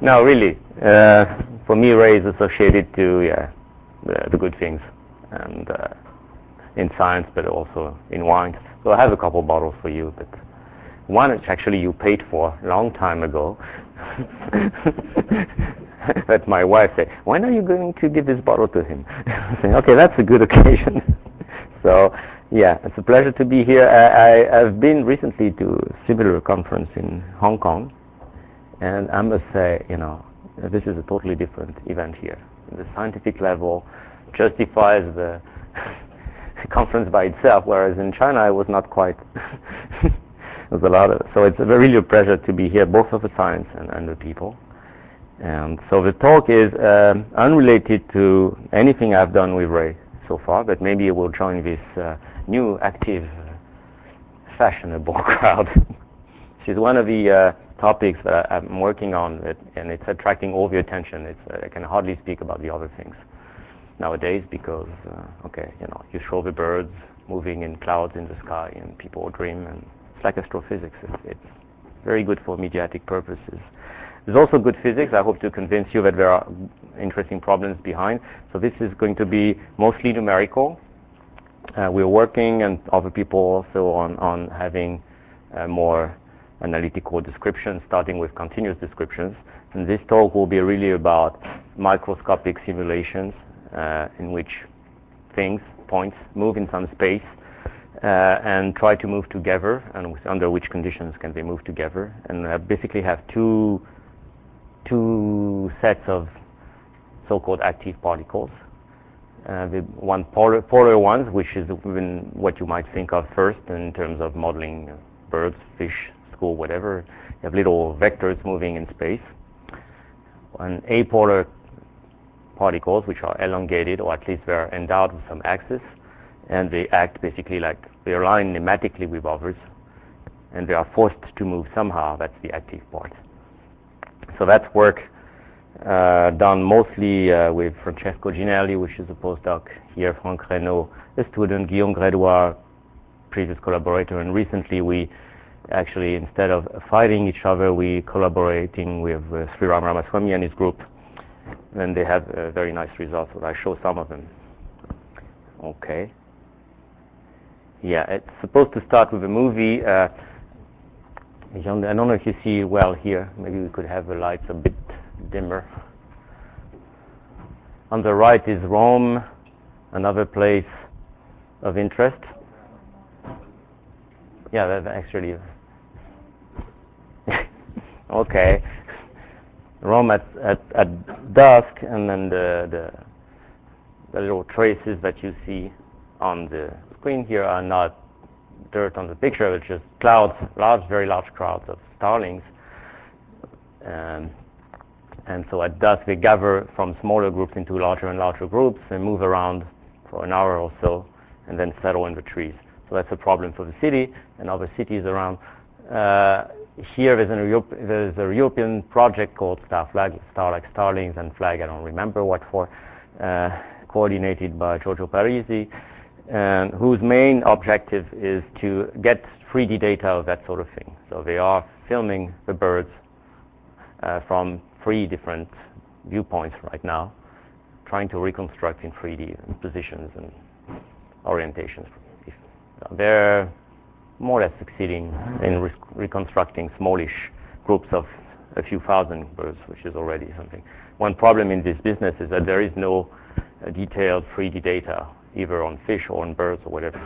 No, really. For me, Ray is associated to the good things, and in science, but also in wine. So I have a couple bottles for you, but one which actually you paid for a long time ago. That my wife said, "When are you going to give this bottle to him?" I said, "Okay, that's a good occasion." So yeah, it's a pleasure to be here. I've been recently to a similar conference in Hong Kong, and I must say, this is a totally different event here. The scientific level justifies the conference by itself, whereas in China I was not quite. There's a lot of, so it's really a pleasure to be here, both of the science and the people. And so the talk is unrelated to anything I've done with Ray so far, but maybe it will join this new, active, fashionable crowd. This is one of the topics that I'm working on, and it's attracting all the attention. I can hardly speak about the other things nowadays because, you show the birds moving in clouds in the sky, and people dream, and it's like astrophysics. It's very good for mediatic purposes. There's also good physics. I hope to convince you that there are interesting problems behind. So this is going to be mostly numerical. We're working, and other people also, on having more analytical descriptions, starting with continuous descriptions. And this talk will be really about microscopic simulations in which things, points, move in some space and try to move together, and under which conditions can they move together. And basically have two sets of so-called active particles. The one polar ones, which is what you might think of first in terms of modeling birds, fish, school, whatever. You have little vectors moving in space. And apolar particles, which are elongated, or at least they're endowed with some axis, and they act basically like they align nematically with others, and they are forced to move somehow. That's the active part. So that's work done mostly with Francesco Ginelli, which is a postdoc here, Franck Reynaud, a student, Guillaume Grédoire, previous collaborator, and recently we actually, instead of fighting each other, we collaborating with Sriram Ramaswamy and his group, and they have very nice results. So I show some of them. Okay. Yeah, it's supposed to start with a movie. I don't know if you see well here. Maybe we could have the lights a bit dimmer. On the right is Rome, another place of interest. Yeah, that actually. Okay. Rome at dusk, and then the little traces that you see on the screen here are not dirt on the picture, it's just clouds, very large crowds of starlings. And so at dusk they gather from smaller groups into larger and larger groups and move around for an hour or so and then settle in the trees. So that's a problem for the city and other cities around. Here there's a European project called StarFlag, Star like Starlings, and Flag, I don't remember what for, coordinated by Giorgio Parisi, and whose main objective is to get 3D data of that sort of thing. So they are filming the birds from 3 different viewpoints right now, trying to reconstruct in 3D positions and orientations. They're more or less succeeding in reconstructing smallish groups of a few thousand birds, which is already something. One problem in this business is that there is no detailed 3D data, either on fish or on birds or whatever.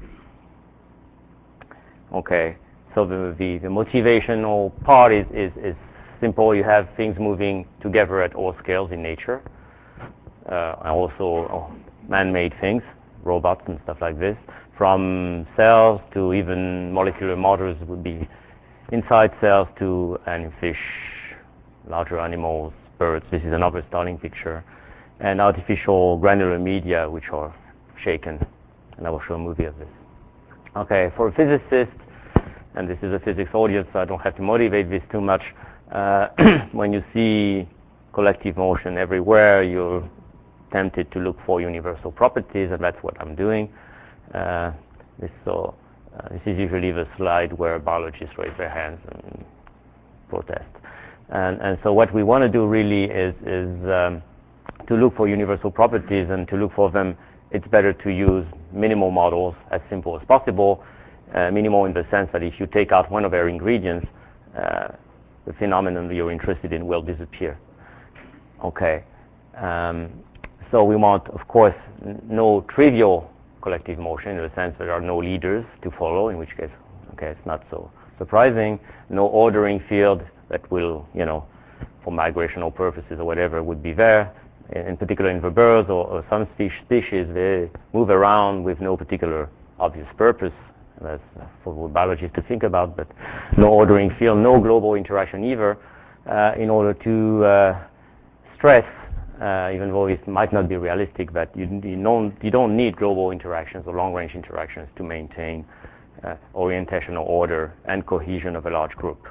Okay, so the motivational part is simple. You have things moving together at all scales in nature, and also man-made things, robots and stuff like this, from cells to even molecular models would be inside cells to fish, larger animals, birds. This is another starling picture, and artificial granular media which are shaken, and I will show a movie of this. Okay, for a physicist, and this is a physics audience, so I don't have to motivate this too much. When you see collective motion everywhere, you're tempted to look for universal properties, and that's what I'm doing. This is usually the slide where biologists raise their hands and protest. And so what we want to do really is to look for universal properties, and to look for them, it's better to use minimal models as simple as possible. Minimal in the sense that if you take out one of their ingredients, the phenomenon you're interested in will disappear. Okay. So we want, of course, no trivial collective motion, in the sense that there are no leaders to follow, in which case, okay, it's not so surprising. No ordering field that will, for migrational purposes or whatever, would be there. In particular, in the birds or some species, they move around with no particular obvious purpose. That's for biologists to think about, but no ordering field, no global interaction either, in order to stress, even though it might not be realistic, that you don't need global interactions or long-range interactions to maintain orientational order and cohesion of a large group.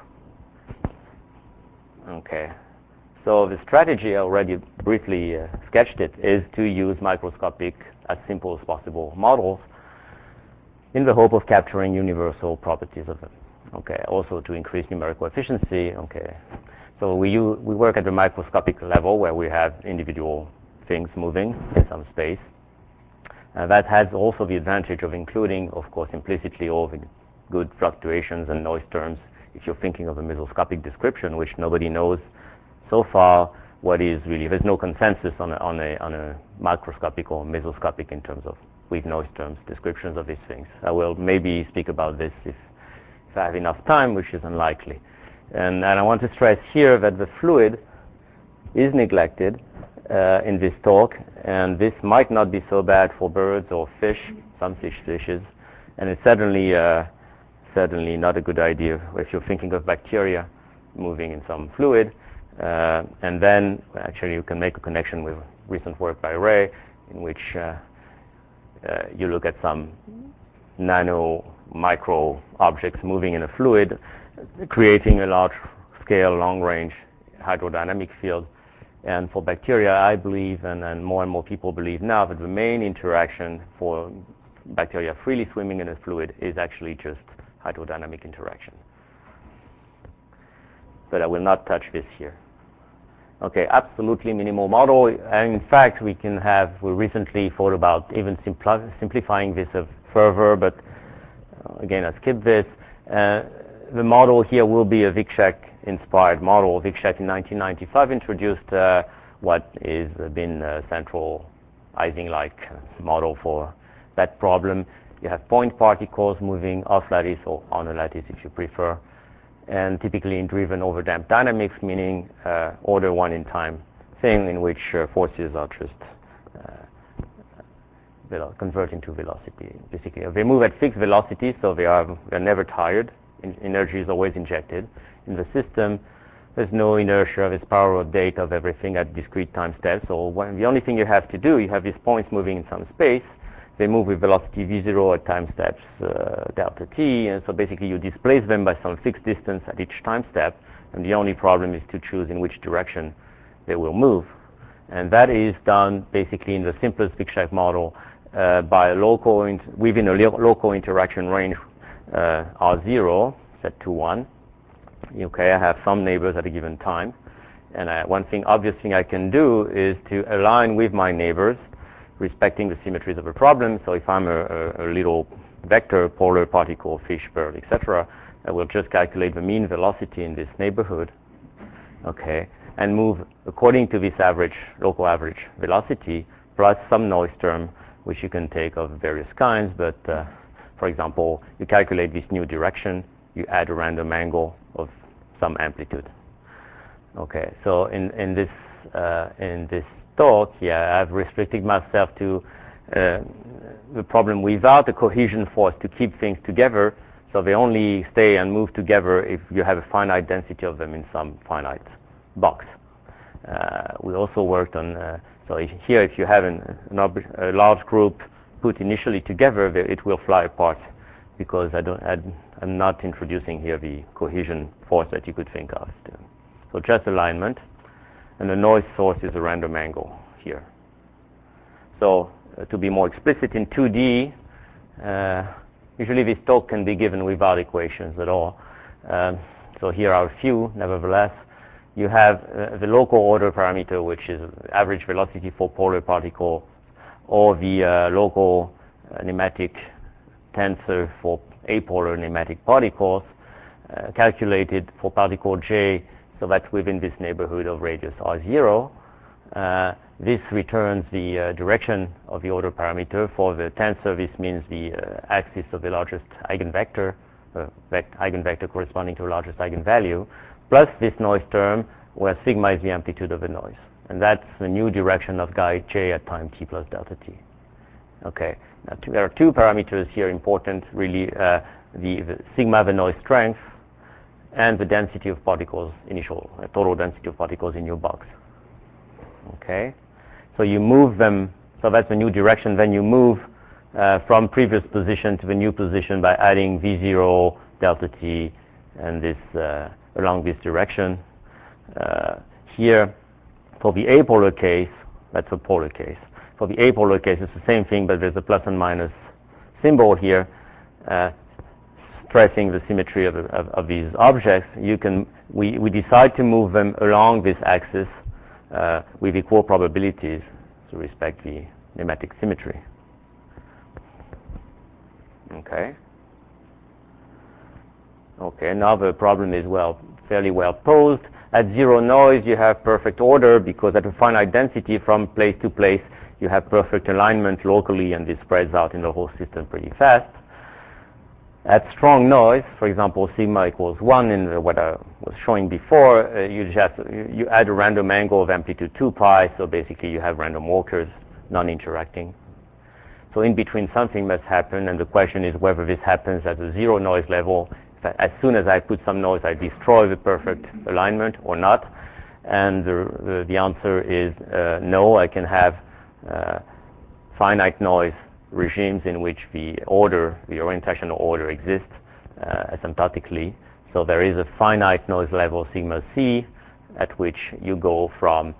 Okay. So the strategy, I already briefly sketched it, is to use microscopic, as simple as possible models in the hope of capturing universal properties of them. Okay. Also to increase numerical efficiency. Okay. So we work at the microscopic level, where we have individual things moving in some space. That has also the advantage of including, of course, implicitly all the good fluctuations and noise terms, if you're thinking of a mesoscopic description, which nobody knows so far what is really. There's no consensus on a macroscopic or mesoscopic in terms of, with noise terms, descriptions of these things. I will maybe speak about this if I have enough time, which is unlikely. And I want to stress here that the fluid is neglected in this talk, and this might not be so bad for birds or fish, some fish species, and it's certainly not a good idea if you're thinking of bacteria moving in some fluid. And then actually you can make a connection with recent work by Ray, in which you look at some micro objects moving in a fluid, creating a large scale, long range hydrodynamic field. And for bacteria, I believe, and more people believe now, that the main interaction for bacteria freely swimming in a fluid is actually just hydrodynamic interaction. But I will not touch this here. Okay, absolutely minimal model. And in fact, we recently thought about even simplifying this further, but again, I skipped this. The model here will be a Vicsek-inspired model. Vicsek in 1995 introduced what is been a central Ising-like model for that problem. You have point particles moving off lattice or on a lattice, if you prefer, and typically in driven overdamped dynamics, meaning order one in time thing, in which forces are just converting to velocity. Basically, they move at fixed velocity, so they're never tired. Energy is always injected in the system. There's no inertia. There's power update of everything at discrete time steps. So the only thing you have to do, you have these points moving in some space. They move with velocity v0 at time steps delta t, and so basically you displace them by some fixed distance at each time step, and the only problem is to choose in which direction they will move. And that is done basically in the simplest Vicsek model by within a local interaction range R0 set to 1. Okay, I have some neighbors at a given time, and one obvious thing I can do is to align with my neighbors, respecting the symmetries of a problem. So if I'm a little vector, polar particle, fish, bird, etc., I will just calculate the mean velocity in this neighborhood, okay, and move according to this local average velocity, plus some noise term, which you can take of various kinds. But for example, you calculate this new direction, you add a random angle of some amplitude. Okay, so in this talk, I've restricted myself to the problem without a cohesion force to keep things together, so they only stay and move together if you have a finite density of them in some finite box. We also worked on, so here if you have a large group put initially together, it will fly apart, because I'm not introducing here the cohesion force that you could think of. So just alignment. And the noise source is a random angle here. So to be more explicit, in 2D, usually this talk can be given without equations at all. So here are a few, nevertheless. you have the local order parameter, which is average velocity for polar particle, or the local nematic tensor for apolar nematic particles, calculated for particle J, so that's within this neighborhood of radius R0. This returns the direction of the order parameter. For the tensor, this means the axis of the largest eigenvector, eigenvector corresponding to the largest eigenvalue, plus this noise term, where sigma is the amplitude of the noise. And that's the new direction of guide J at time t plus delta t. Okay, now there are two parameters here important, really, the sigma, the noise strength, and the density of particles, initial total density of particles in your box. Okay, so you move them, so that's the new direction, then you move from previous position to the new position by adding V0 delta t and this along this direction. Here, for the apolar case, that's a polar case. For the apolar case, it's the same thing, but there's a plus and minus symbol here, stressing the symmetry of these objects. We decide to move them along this axis with equal probabilities to respect the nematic symmetry. Okay. Okay, now the problem is fairly well posed. At zero noise, you have perfect order because at a finite density from place to place, you have perfect alignment locally, and this spreads out in the whole system pretty fast. At strong noise, for example, sigma equals 1 in what I was showing before, you add a random angle of amplitude 2 pi, so basically you have random walkers non-interacting. So in between something must happen, and the question is whether this happens at a zero noise level. As soon as I put some noise, I destroy the perfect alignment or not. And the answer is no. I can have finite noise regimes in which the orientational order exists asymptotically. So there is a finite noise level sigma c at which you go from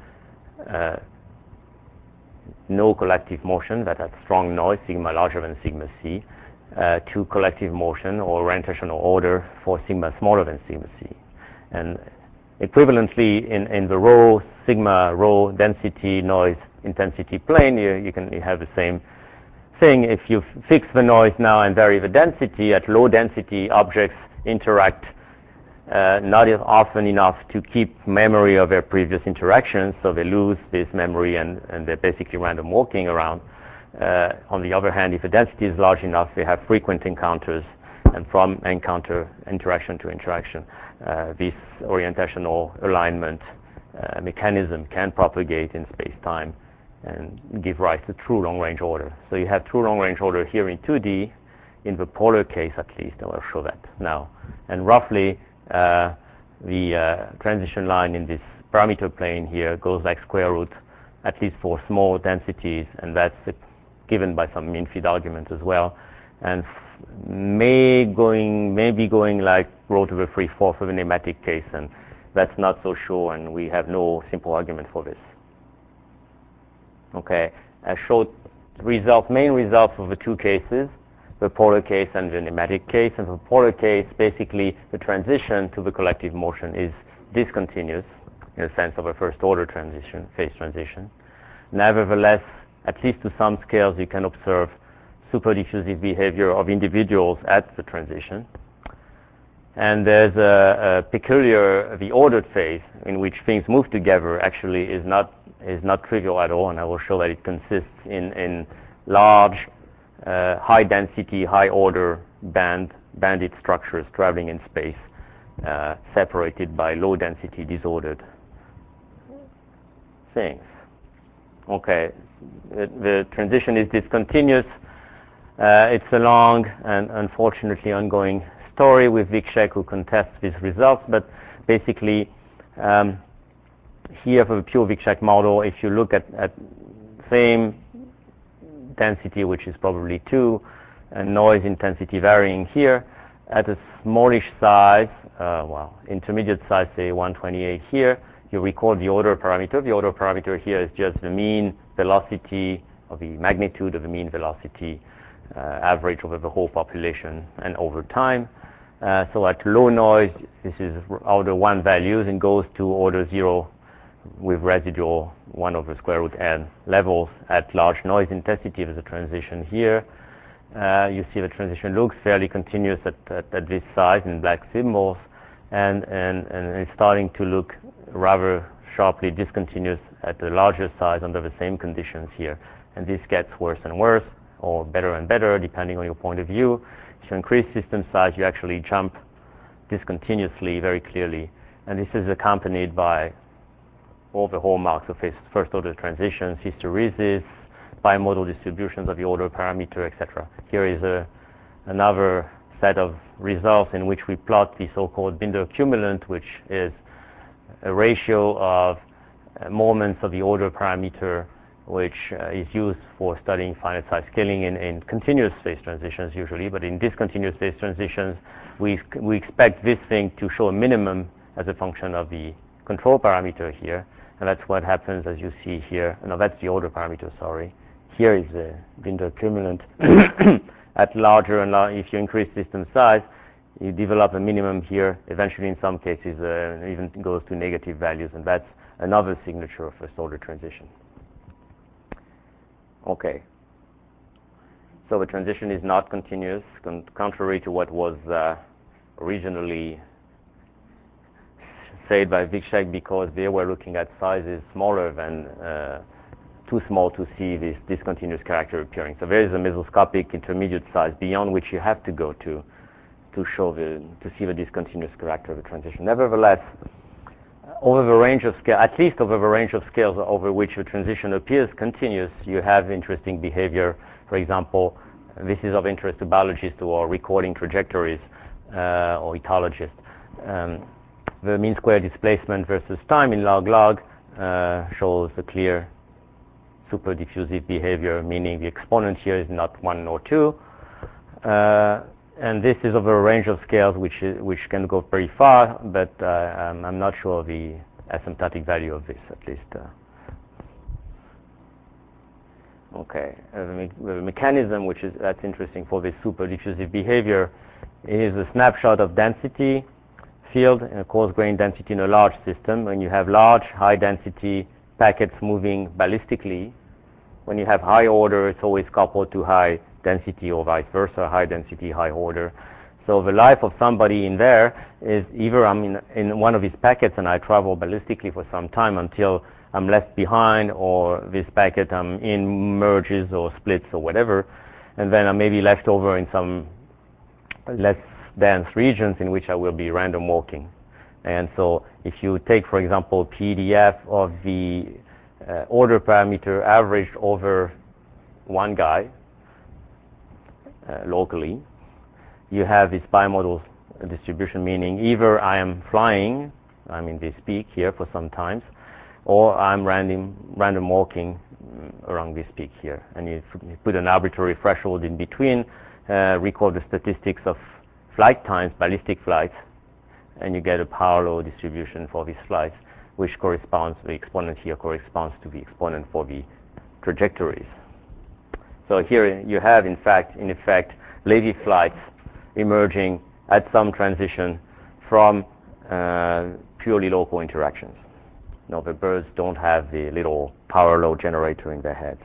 no collective motion, that at strong noise, sigma larger than sigma c, to collective motion or orientational order for sigma smaller than sigma c. And equivalently, in the rho, sigma rho density noise intensity plane, you have the same thing. If you fix the noise now and vary the density, at low density objects interact not often enough to keep memory of their previous interactions, so they lose this memory and they're basically random walking around. On the other hand, if the density is large enough, they have frequent encounters, and from interaction to interaction, this orientational alignment mechanism can propagate in space-time and give rise to true long-range order. So you have true long-range order here in 2D, in the polar case at least. I will show that now. And roughly, the transition line in this parameter plane here goes like square root, at least for small densities, and that's given by some mean-feed argument as well. And maybe going like rho to the 3/4 of a nematic case, and that's not so sure, and we have no simple argument for this. Okay, I showed main results of the two cases, the polar case and the nematic case. And the polar case, basically, the transition to the collective motion is discontinuous in the sense of a first-order phase transition. Nevertheless, at least to some scales, you can observe superdiffusive behavior of individuals at the transition. And there's a peculiar, the ordered phase, in which things move together, actually is not trivial at all, and I will show that it consists in large, high density, high order banded structures traveling in space, separated by low density disordered things. Okay, the transition is discontinuous. It's a long and unfortunately ongoing story with Vikshek, who contests these results, but basically here for the pure Vikshek model, if you look at same density, which is probably 2, and noise intensity varying here, at a smallish size, intermediate size, say 128 here, you record the order parameter. The order parameter here is just the mean velocity, or the magnitude of the mean velocity average over the whole population and over time. So at low noise, this is order 1 values and goes to order 0 with residual 1 over square root n levels. At large noise intensity, there's a transition here. You see the transition looks fairly continuous at this size in black symbols, and it's starting to look rather sharply discontinuous at the larger size under the same conditions here. And this gets worse and worse, or better and better, depending on your point of view. If you increase system size, you actually jump discontinuously very clearly. And this is accompanied by all the hallmarks of first order transitions, hysteresis, bimodal distributions of the order parameter, etc. Here is another set of results in which we plot the so-called Binder cumulant, which is a ratio of moments of the order parameter, which is used for studying finite size scaling in continuous phase transitions usually, but in discontinuous phase transitions, we expect this thing to show a minimum as a function of the control parameter here, and that's what happens as you see here. No, that's the order parameter, sorry. Here is the Binder cumulant. At larger and if you increase system size, you develop a minimum here. Eventually, in some cases, even goes to negative values, and that's another signature of first order transition. Okay. So the transition is not continuous, contrary to what was originally said by Vicek, because they were looking at sizes smaller than too small to see this discontinuous character appearing. So there is a mesoscopic intermediate size beyond which you have to go to see the discontinuous character of the transition. Nevertheless, over the range of scale, at least over the range of scales over which the transition appears continuous, you have interesting behavior. For example, this is of interest to biologists who are recording trajectories or etologists. The mean square displacement versus time in log-log shows a clear super diffusive behavior, meaning the exponent here is not 1 or 2. And this is over a range of scales which can go very far, but I'm not sure of the asymptotic value of this, at least. Okay, the mechanism that's interesting for this super diffusive behavior is a snapshot of density field and coarse grain density in a large system. When you have large, high density packets moving ballistically, when you have high order, it's always coupled to high density or vice versa, high density, high order. So the life of somebody in there is either I'm in one of these packets and I travel ballistically for some time until I'm left behind, or this packet I'm in merges or splits or whatever, and then I may be left over in some less dense regions in which I will be random walking. And so if you take, for example, PDF of the order parameter averaged over one guy locally, you have this bimodal distribution, meaning either I am flying, I'm in this peak here for some times, or I'm random walking around this peak here. And you put an arbitrary threshold in between, record the statistics of flight times, ballistic flights, and you get a power law distribution for these flights, which corresponds, the exponent here corresponds to the exponent for the trajectories. So here you have, in effect, Levy flights emerging at some transition from purely local interactions. Now, the birds don't have the little power law generator in their heads.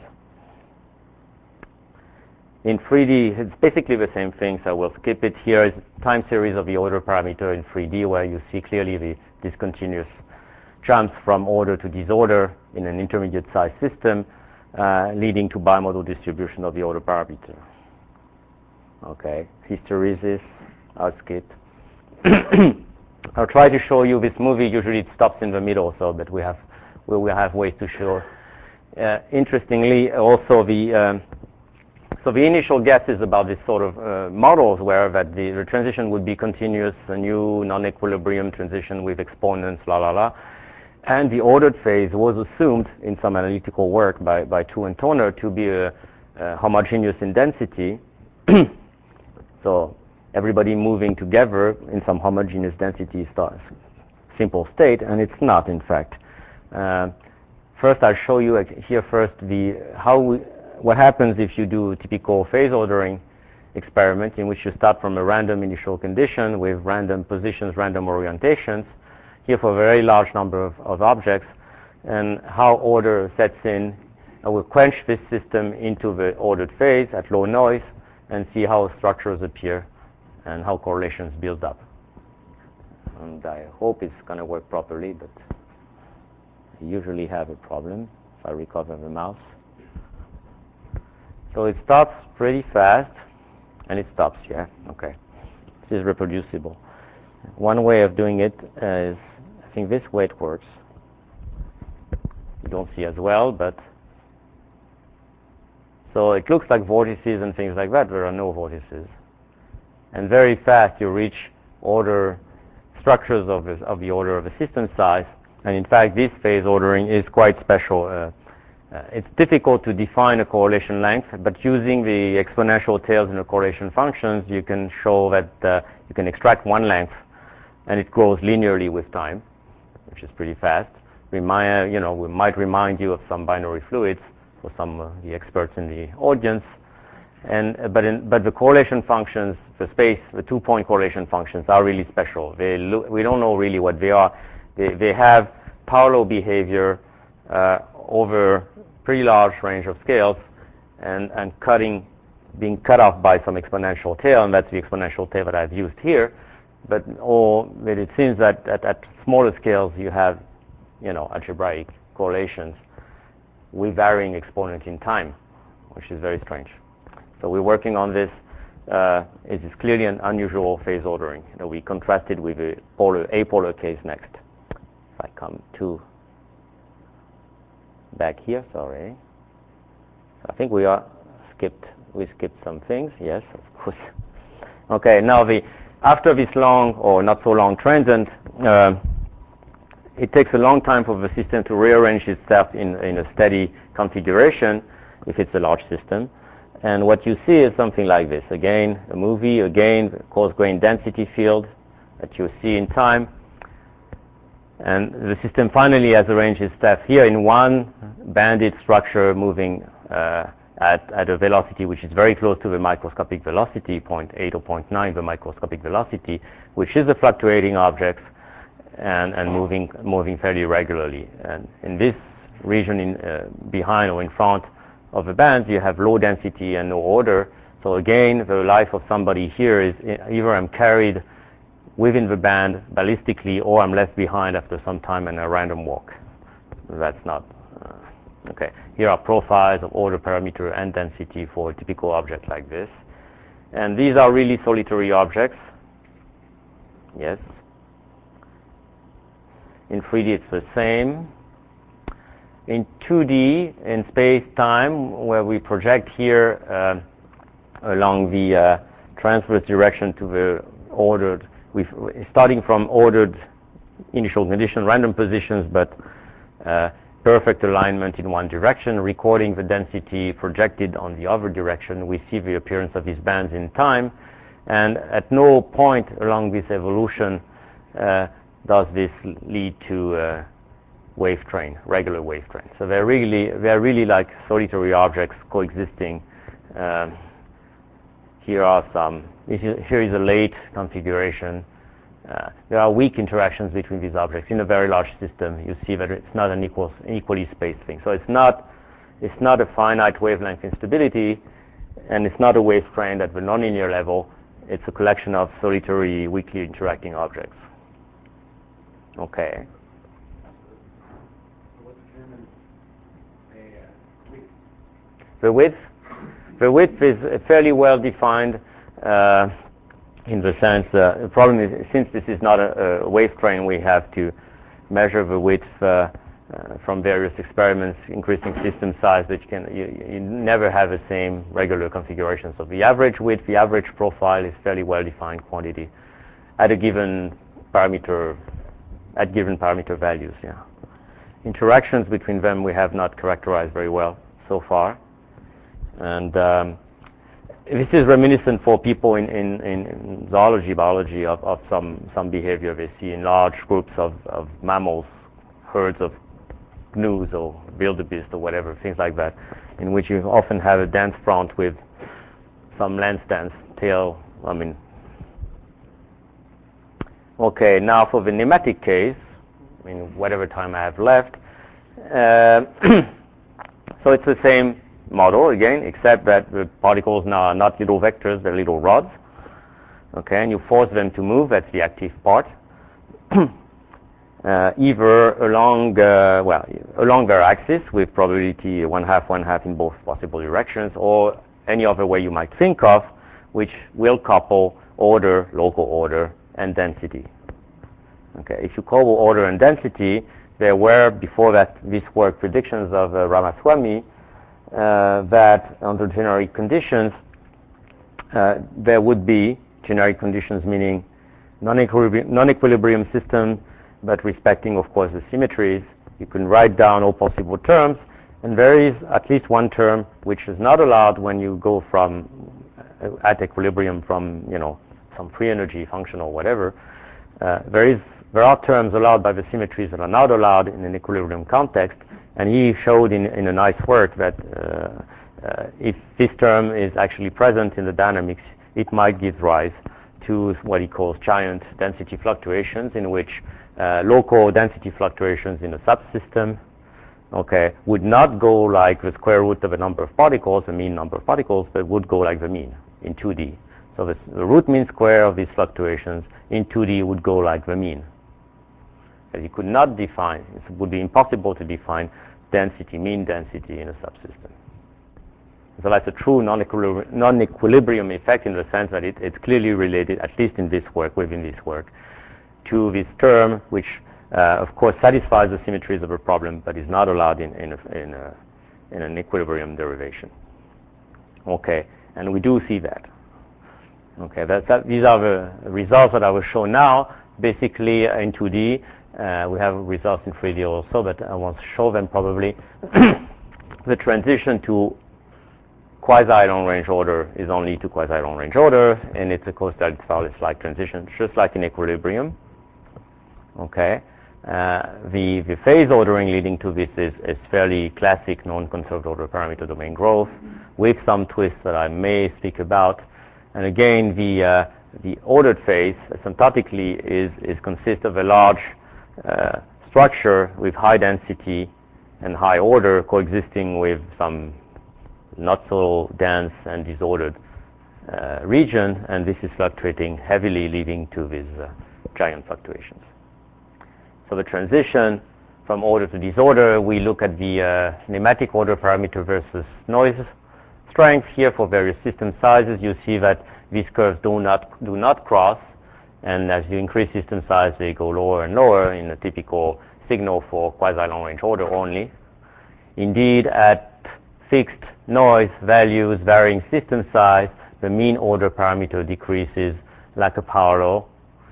In 3D, it's basically the same thing, so we'll skip it. Here is time series of the order parameter in 3D, where you see clearly the discontinuous jumps from order to disorder in an intermediate size system, leading to bimodal distribution of the order parameter. Okay, hysteresis, I'll skip. I'll try to show you this movie. Usually it stops in the middle, so but we will have ways to show. Interestingly, also so the initial guesses about this sort of models were that the transition would be continuous, a new non-equilibrium transition with exponents, and the ordered phase was assumed in some analytical work by Tu and Toner to be a homogeneous in density. So everybody moving together in some homogeneous density simple state, and it's not, in fact. First, I'll show you here first what happens if you do typical phase ordering. experiment in which you start from a random initial condition with random positions, random orientations, here for a very large number of objects, and how order sets in. I will quench this system into the ordered phase at low noise and see how structures appear and how correlations build up. And I hope it's going to work properly, but I usually have a problem if I recover the mouse. So it starts pretty fast, and it stops, yeah? Okay. This is reproducible. One way of doing it is, I think this way it works. You don't see as well, but so it looks like vortices and things like that. There are no vortices. And very fast you reach order structures of the order of the system size. And in fact, this phase ordering is quite special. It's difficult to define a correlation length, but using the exponential tails in the correlation functions, you can show that you can extract one length, and it grows linearly with time, which is pretty fast. We might remind you of some binary fluids for some of the experts in the audience. But the correlation functions, the 2-point correlation functions are really special. We don't know really what they are. They have parallel behavior over pretty large range of scales, and being cut off by some exponential tail, and that's the exponential tail that I've used here. But it seems that at smaller scales you have, algebraic correlations with varying exponent in time, which is very strange. So we're working on this. It is clearly an unusual phase ordering. We contrasted with a apolar case next. If I come to back here, sorry. I think we skipped some things. Yes, of course. Okay, now after this long or not so long transient, it takes a long time for the system to rearrange itself in a steady configuration if it's a large system. And what you see is something like this. Again, a movie, again, the coarse grain density field that you see in time. And the system finally has arranged itself here in one banded structure moving at a velocity which is very close to the microscopic velocity, 0.8 or 0.9, the microscopic velocity, which is the fluctuating objects and moving fairly regularly. And in this region behind or in front of the bands, you have low density and no order. So again, the life of somebody here is either I'm carried within the band ballistically, or I'm left behind after some time in a random walk. That's not okay. Here are profiles of order parameter and density for a typical object like this. And these are really solitary objects. Yes. In 3D it's the same. In 2D, in space-time, where we project here along the transverse direction to the ordered, starting from ordered initial condition, random positions, but perfect alignment in one direction, recording the density projected on the other direction, we see the appearance of these bands in time. And at no point along this evolution does this lead to wave train, regular wave train. So they're really like solitary objects coexisting. Here is a late configuration. There are weak interactions between these objects. In a very large system, you see that it's not an equally spaced thing. So it's not a finite wavelength instability, and it's not a wave train at the nonlinear level. It's a collection of solitary, weakly interacting objects. Okay. What determines the width? The width is fairly well defined in the sense, the problem is, since this is not a wave train, we have to measure the width from various experiments, increasing system size, which you never have the same regular configuration. So the average width, the average profile is fairly well defined quantity at a given parameter, at given parameter values. Yeah. Interactions between them we have not characterized very well so far. And this is reminiscent for people in zoology, biology, of some behavior they see in large groups of mammals, herds of gnus or wildebeest or whatever, things like that, in which you often have a dense front with some length dense tail. Okay, now for the nematic case, whatever time I have left. So it's the same model again, except that the particles now are not little vectors, they're little rods. Okay, and you force them to move, that's the active part. Either along their axis with probability 1/2 in both possible directions, or any other way you might think of, which will couple order, local order, and density. Okay, if you couple order and density, there were, before that, this work predictions of Ramaswamy, that under generic conditions, there would be generic conditions, meaning non-equilibrium system, but respecting, of course, the symmetries. You can write down all possible terms, and there is at least one term which is not allowed when you go from at equilibrium from some free energy function or whatever. There are terms allowed by the symmetries that are not allowed in an equilibrium context, and he showed in a nice work that if this term is actually present in the dynamics, it might give rise to what he calls giant density fluctuations, in which local density fluctuations in a subsystem, would not go like the square root of a number of particles, the mean number of particles, but would go like the mean in 2D. So the root mean square of these fluctuations in 2D would go like the mean. And you could not define, it would be impossible to define density, mean density in a subsystem. So that's a true non-equilibrium effect in the sense that it's clearly related, at least in this work, within this work, to this term, which of course satisfies the symmetries of a problem, but is not allowed in an equilibrium derivation. Okay, and we do see that. Okay, these are the results that I will show now. Basically, in 2D, we have results in 3D also, but I want to show them probably. The transition to quasi-long range order is only to quasi-long range order, and it's a Costa-Farless-like transition, just like in equilibrium. Okay, the phase ordering leading to this is fairly classic non-conserved order parameter domain growth, with some twists that I may speak about. And again, the ordered phase asymptotically consists of a large structure with high density and high order coexisting with some not so dense and disordered region, and this is fluctuating heavily, leading to these giant fluctuations. So the transition from order to disorder, we look at the nematic order parameter versus noise strength here for various system sizes. You see that these curves do not cross, and as you increase system size, they go lower and lower in a typical signal for quasi-long range order only. Indeed, at fixed noise values varying system size, the mean order parameter decreases like a power law,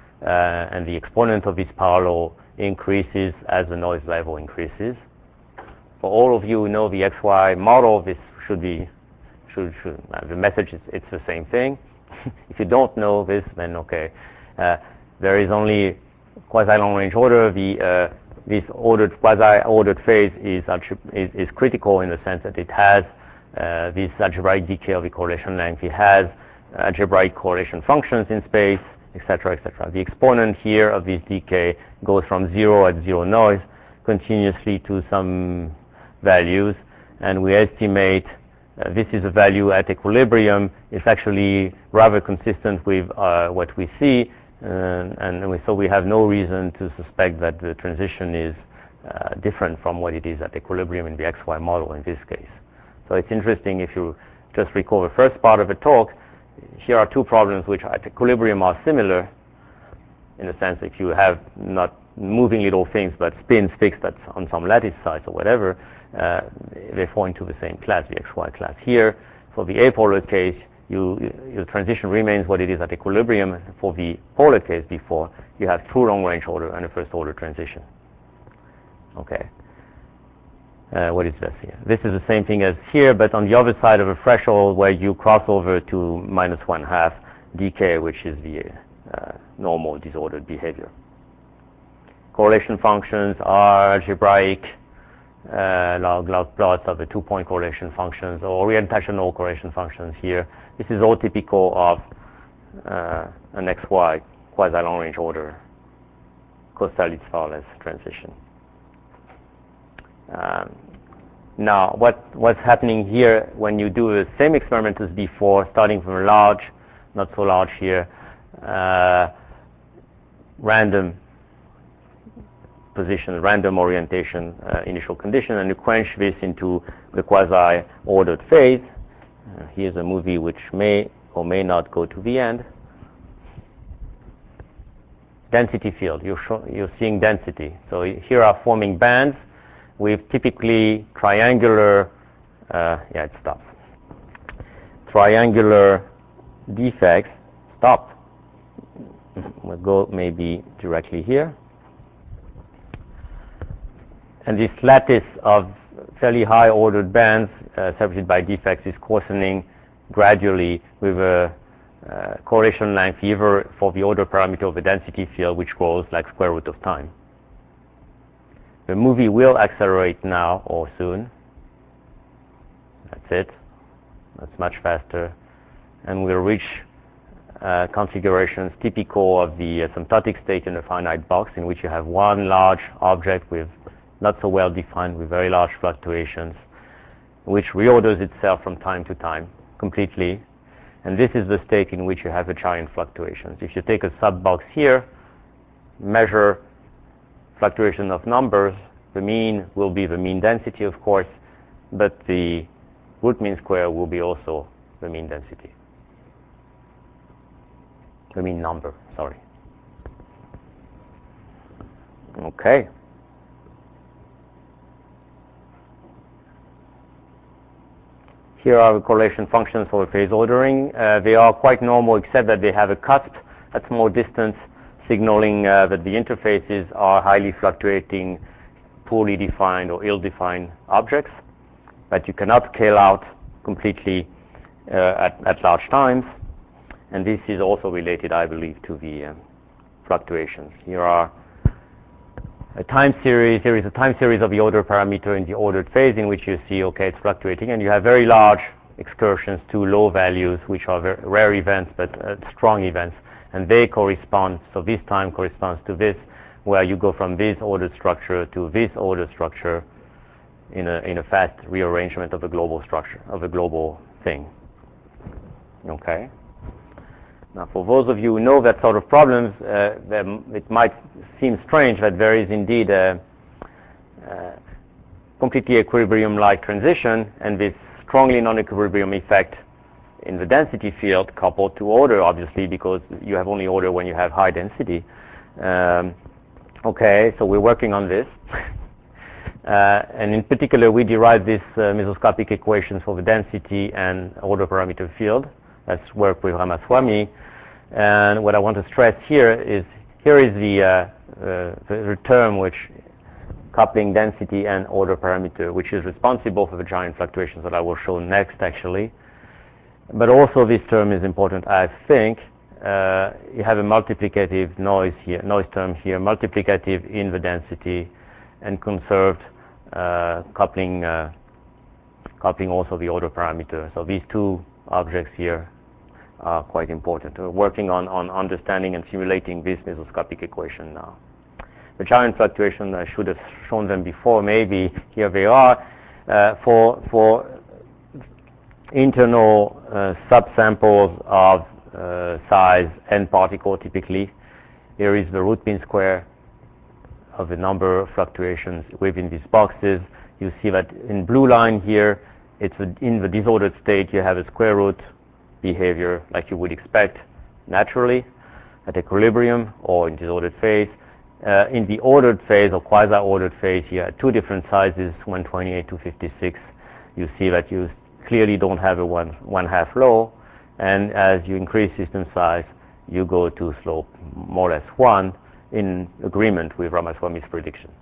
and the exponent of this power law increases as the noise level increases. For all of you who know the XY model, this should the message is it's the same thing. If you don't know this, then okay. There is only quasi-long range order. This quasi-ordered phase is critical in the sense that it has this algebraic decay of the correlation length. It has algebraic correlation functions in space, etc., etc. The exponent here of this decay goes from 0 at 0 noise continuously to some values, and we estimate this is a value at equilibrium. It's actually rather consistent with what we see, so we have no reason to suspect that the transition is different from what it is at equilibrium in the XY model in this case. So it's interesting if you just recall the first part of the talk. Here are two problems which at equilibrium are similar, in the sense if you have not moving little things but spins fixed on some lattice size or whatever, they fall into the same class, the XY class. Here, for the apolar case, your transition remains what it is at equilibrium. For the polar case before, you have true long range order and a first order transition. Okay. What is this here? This is the same thing as here, but on the other side of a threshold where you cross over to -1/2 decay, which is the normal disordered behavior. Correlation functions are algebraic log plots of the 2-point correlation functions or orientational correlation functions here. This is all typical of an XY quasi-long range order Kosterlitz-Fowler transition. Now, what's happening here when you do the same experiment as before, starting from a large, not so large here, random position, random orientation, initial condition, and you quench this into the quasi-ordered phase. Here's a movie which may or may not go to the end. Density field, you're seeing density. So here are forming bands with typically triangular, it stops. Triangular defects, stop. We'll go maybe directly here. And this lattice of fairly high ordered bands separated by defects is coarsening gradually with a correlation length either for the order parameter of the density field, which grows like square root of time. The movie will accelerate now or soon. That's it. That's much faster. And we'll reach configurations typical of the asymptotic state in a finite box, in which you have one large object with not so well defined, with very large fluctuations, which reorders itself from time to time completely. And this is the state in which you have the giant fluctuations. If you take a sub-box here, measure fluctuation of numbers, the mean will be the mean density, of course, but the root mean square will be also the mean density. The mean number, sorry. Okay. Here are the correlation functions for phase ordering. They are quite normal, except that they have a cusp at small distance, signaling that the interfaces are highly fluctuating, poorly defined or ill-defined objects, but you cannot scale out completely at large times. And this is also related, I believe, to the fluctuations. Here are a time series. There is a time series of the order parameter in the ordered phase, in which you see, okay, it's fluctuating, and you have very large excursions to low values, which are very rare events, but strong events, and they correspond. So this time corresponds to this, where you go from this ordered structure to this ordered structure in a fast rearrangement of a global structure, of a global thing. Okay. Now, for those of you who know that sort of problems, it might seem strange that there is indeed a completely equilibrium-like transition, and this strongly non-equilibrium effect in the density field coupled to order, obviously, because you have only order when you have high density. Okay, so we're working on this. And in particular, we derive this mesoscopic equations for the density and order parameter field. That's work with Ramaswamy. And what I want to stress here is the term which coupling density and order parameter, which is responsible for the giant fluctuations that I will show next, actually. But also this term is important, I think. You have a multiplicative noise term here, multiplicative in the density, and conserved coupling also the order parameter. So these two objects here are quite important. We're working on understanding and simulating this mesoscopic equation now. The giant fluctuation, I should have shown them before, maybe. Here they are. For internal subsamples of size n particle, typically, here is the root mean square of the number of fluctuations within these boxes. You see that in blue line here, it's in the disordered state, you have a square root behavior like you would expect naturally at equilibrium or in disordered phase. In the ordered phase or quasi-ordered phase, you have two different sizes, 128 to 56. You see that you clearly don't have a one half law, and as you increase system size, you go to slope more or less 1 in agreement with Ramaswamy's prediction.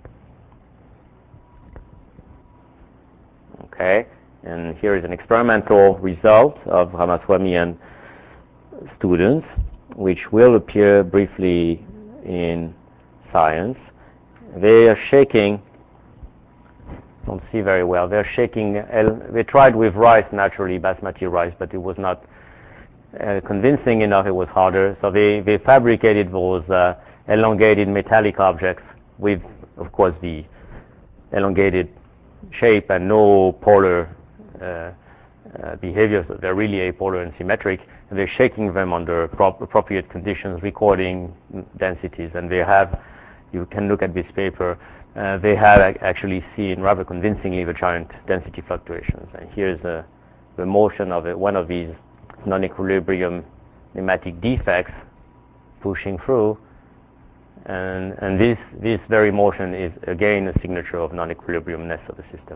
Okay. And here is an experimental result of Ramaswamy and students, which will appear briefly in Science. They are shaking Don't see very well. They're shaking. They tried with rice, naturally, basmati rice, but it was not convincing enough. It was harder. So they fabricated those elongated metallic objects with, of course, the elongated shape and no polar behavior. So they're really apolar and symmetric. And they're shaking them under appropriate conditions, recording densities. And they have, you can look at this paper, they have actually seen rather convincingly the giant density fluctuations. And here's the motion of one of these non-equilibrium pneumatic defects pushing through. And this very motion is again a signature of non-equilibriumness of the system.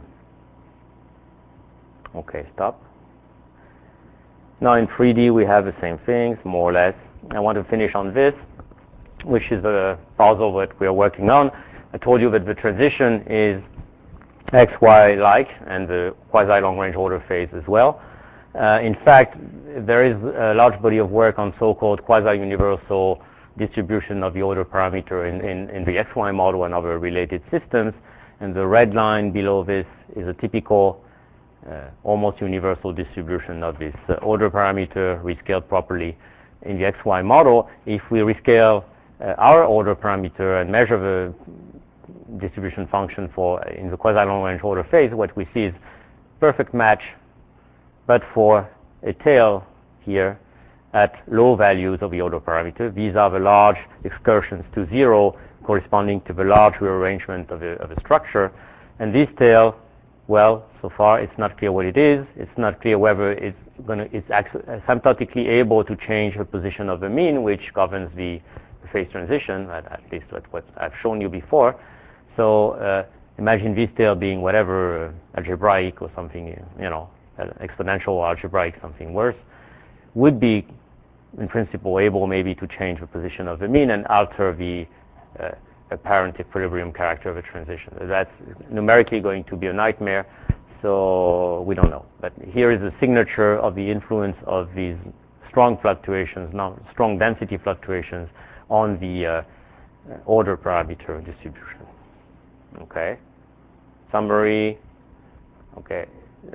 Okay, stop. Now in 3D we have the same things, more or less. I want to finish on this, which is the puzzle that we are working on. I told you that the transition is XY-like and the quasi-long-range order phase as well. In fact, there is a large body of work on so-called quasi-universal distribution of the order parameter in the XY model and other related systems. And the red line below this is a typical almost universal distribution of this order parameter rescaled properly in the XY model. If we rescale our order parameter and measure the distribution function in the quasi-long-range order phase, what we see is perfect match, but for a tail here at low values of the order parameter. These are the large excursions to zero corresponding to the large rearrangement of a structure. And this tail, well, so far it's not clear what it is. It's not clear whether it's asymptotically able to change the position of the mean, which governs the phase transition, at least what I've shown you before. So imagine this tail being whatever, algebraic or something, exponential algebraic, something worse, would be in principle able maybe to change the position of the mean and alter the apparent equilibrium character of a transition. That's numerically going to be a nightmare, so we don't know. But here is a signature of the influence of these strong fluctuations, strong density fluctuations on the order parameter distribution. Okay. Summary. Okay.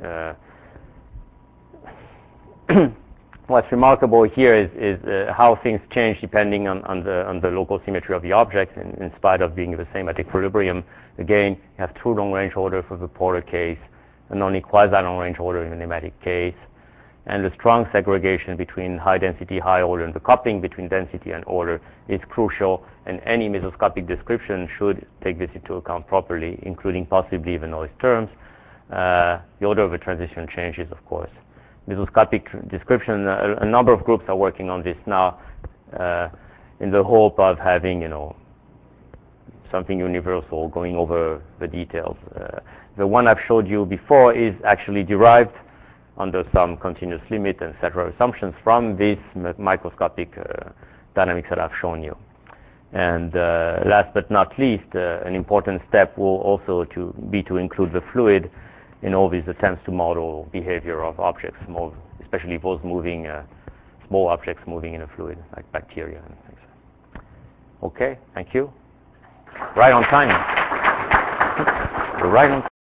What's remarkable here is how things change depending on the local symmetry of the object, in spite of being the same at equilibrium. Again, you have true long-range order for the polar case, and only quasi-long-range order in the nematic case. And the strong segregation between high density, high order, and the coupling between density and order is crucial, and any mesoscopic description should take this into account properly, including possibly the noise terms. The order of the transition changes, of course. Mesoscopic description, a number of groups are working on this now in the hope of having, something universal going over the details. The one I've showed you before is actually derived under some continuous limit and etc. assumptions from this microscopic dynamics that I've shown you. And last but not least, an important step will also be to include the fluid in all these attempts to model behavior of objects, especially those moving, small objects moving in a fluid, like bacteria and things. Okay, thank you. Right on time. Right on time.